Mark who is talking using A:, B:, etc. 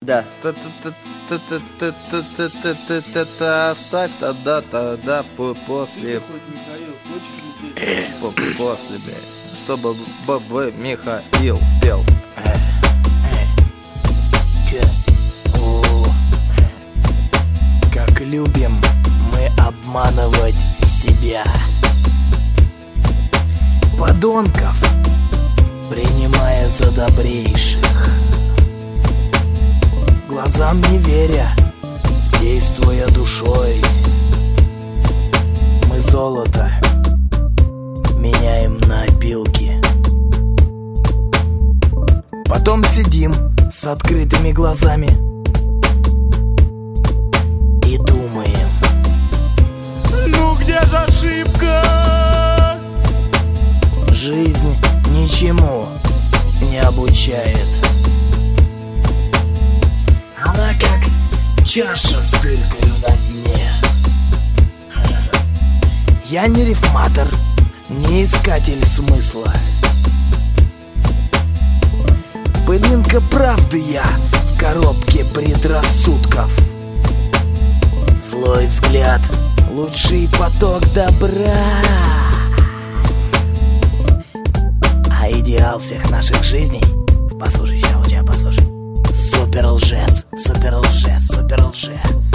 A: Да.
B: Оставь тогда после. После, блядь. Чтобы Михаил спел.
C: Че? О, как любим мы обманывать себя. Подонков принимая за добрейших, глазам не веря, действуя душой. Мы золото меняем на опилки. Потом сидим с открытыми глазами и думаем: ну где же ошибка? Жизнь ничему не обучает. Она как чаша с дыркой на дне. Я не рифматор, не искатель смысла. Пылинка правды я в коробке предрассудков. Злой взгляд, лучший поток добра. А идеал всех наших жизней, послушай, сейчас у тебя послушай. Супер лжец, супер лжец, супер лжец.